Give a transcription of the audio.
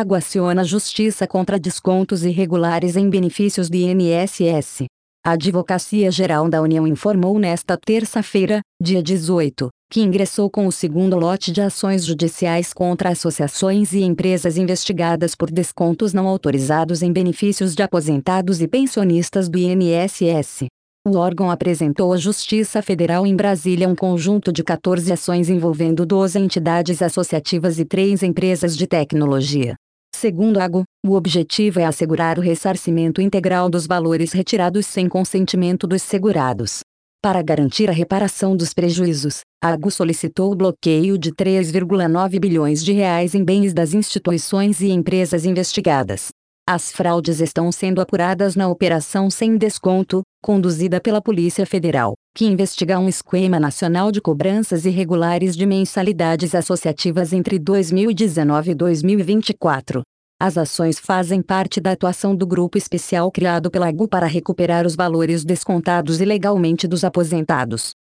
AGU aciona justiça contra descontos irregulares em benefícios do INSS. A Advocacia Geral da União informou nesta terça-feira, dia 18, que ingressou com o segundo lote de ações judiciais contra associações e empresas investigadas por descontos não autorizados em benefícios de aposentados e pensionistas do INSS. O órgão apresentou à Justiça Federal em Brasília um conjunto de 14 ações envolvendo 12 entidades associativas e 3 empresas de tecnologia. Segundo a AGU, o objetivo é assegurar o ressarcimento integral dos valores retirados sem consentimento dos segurados. Para garantir a reparação dos prejuízos, a AGU solicitou o bloqueio de 3,9 bilhões de reais em bens das instituições e empresas investigadas. As fraudes estão sendo apuradas na Operação Sem Desconto, conduzida pela Polícia Federal, que investiga um esquema nacional de cobranças irregulares de mensalidades associativas entre 2019 e 2024. As ações fazem parte da atuação do grupo especial criado pela AGU para recuperar os valores descontados ilegalmente dos aposentados.